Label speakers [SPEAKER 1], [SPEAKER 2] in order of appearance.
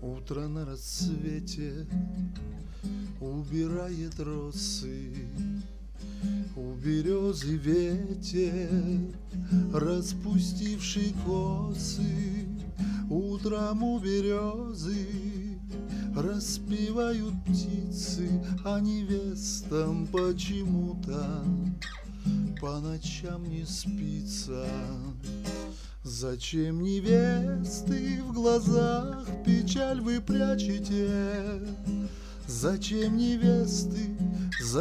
[SPEAKER 1] Утро на рассвете убирает росы, у березы ветер, распустивший косы. Утром у березы распевают птицы, а невестам почему-то по ночам не спится. Зачем, невесты, в глазах печаль вы прячете? Зачем, невесты,